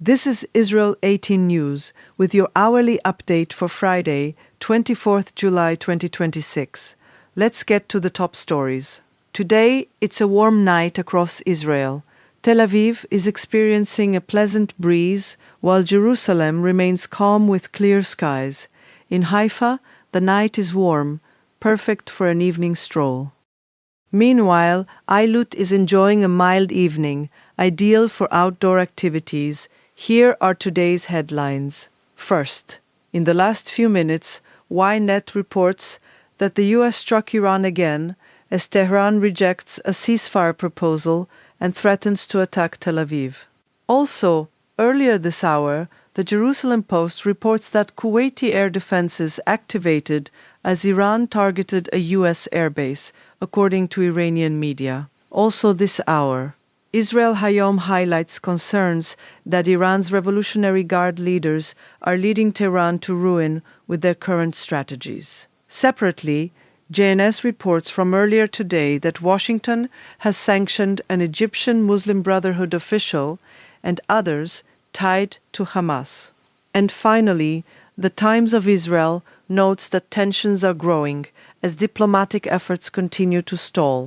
This is Israel 18 News with your hourly update for Friday, 24th July 2026. Let's get to the top stories. Today, it's a warm night across Israel. Tel Aviv is experiencing a pleasant breeze, while Jerusalem remains calm with clear skies. In Haifa, the night is warm, perfect for an evening stroll. Meanwhile, Eilut is enjoying a mild evening, ideal for outdoor activities. Here are today's headlines. First, in the last few minutes, Ynet reports that the U.S. struck Iran again as Tehran rejects a ceasefire proposal and threatens to attack Tel Aviv. Also, earlier this hour, the Jerusalem Post reports that Kuwaiti air defenses activated as Iran targeted a U.S. airbase, according to Iranian media. Also this hour, Israel Hayom highlights concerns that Iran's Revolutionary Guard leaders are leading Tehran to ruin with their current strategies. Separately, JNS reports from earlier today that Washington has sanctioned an Egyptian Muslim Brotherhood official and others tied to Hamas. And finally, the Times of Israel notes that tensions are growing as diplomatic efforts continue to stall.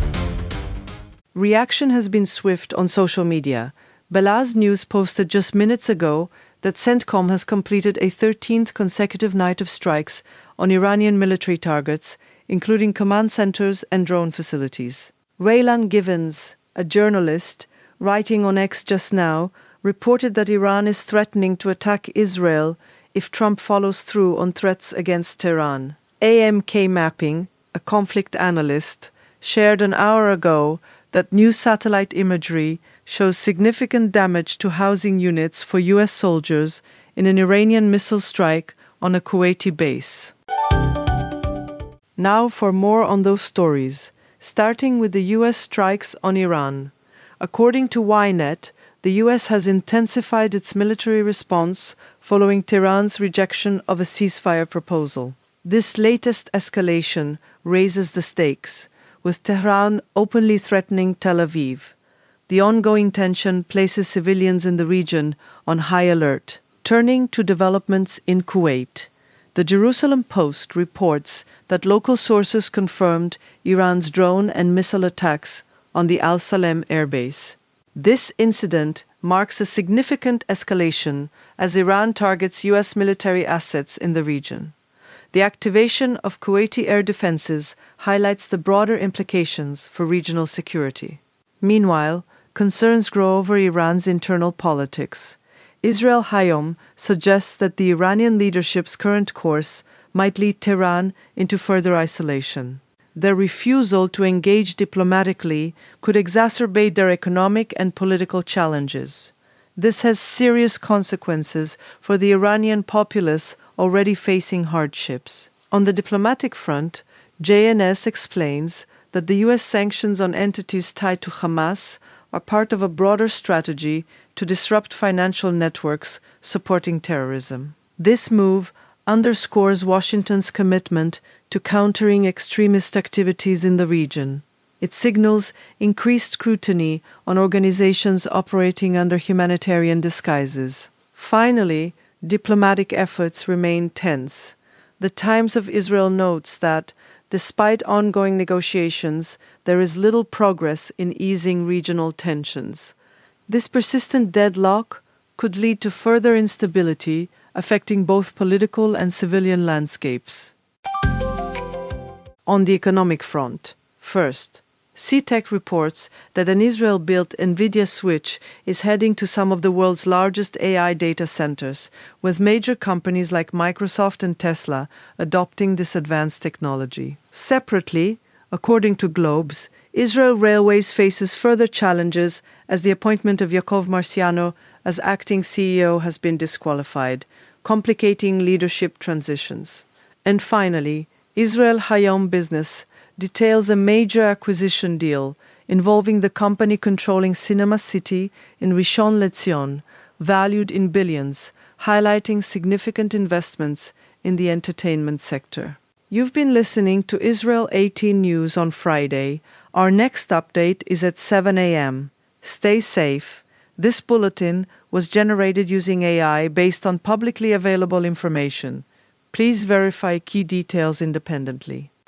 Reaction has been swift on social media. Belaz News posted just minutes ago that CENTCOM has completed a 13th consecutive night of strikes on Iranian military targets, including command centers and drone facilities. Raylan Givens, a journalist, writing on X just now, reported that Iran is threatening to attack Israel if Trump follows through on threats against Tehran. AMK Mapping, a conflict analyst, shared an hour ago that new satellite imagery shows significant damage to housing units for U.S. soldiers in an Iranian missile strike on a Kuwaiti base. Now for more on those stories, starting with the U.S. strikes on Iran. According to Ynet, the U.S. has intensified its military response following Tehran's rejection of a ceasefire proposal. This latest escalation raises the stakes, with Tehran openly threatening Tel Aviv. The ongoing tension places civilians in the region on high alert. Turning to developments in Kuwait, the Jerusalem Post reports that local sources confirmed Iran's drone and missile attacks on the Al Salem airbase. This incident marks a significant escalation as Iran targets U.S. military assets in the region. The activation of Kuwaiti air defenses highlights the broader implications for regional security. Meanwhile, concerns grow over Iran's internal politics. Israel Hayom suggests that the Iranian leadership's current course might lead Tehran into further isolation. Their refusal to engage diplomatically could exacerbate their economic and political challenges. This has serious consequences for the Iranian populace already facing hardships. On the diplomatic front, JNS explains that the U.S. sanctions on entities tied to Hamas are part of a broader strategy to disrupt financial networks supporting terrorism. This move underscores Washington's commitment to countering extremist activities in the region. It signals increased scrutiny on organizations operating under humanitarian disguises. Finally, diplomatic efforts remain tense. The Times of Israel notes that, despite ongoing negotiations, there is little progress in easing regional tensions. This persistent deadlock could lead to further instability, affecting both political and civilian landscapes. On the economic front, first, CTEC reports that an Israel-built NVIDIA switch is heading to some of the world's largest AI data centers, with major companies like Microsoft and Tesla adopting this advanced technology. Separately, according to Globes, Israel Railways faces further challenges as the appointment of Yaakov Marciano as acting CEO has been disqualified, complicating leadership transitions. And finally, Israel Hayom Business details a major acquisition deal involving the company controlling Cinema City in Rishon LeZion, valued in billions, highlighting significant investments in the entertainment sector. You've been listening to Israel 18 News on Friday. Our next update is at 7 a.m. Stay safe. This bulletin was generated using AI based on publicly available information. Please verify key details independently.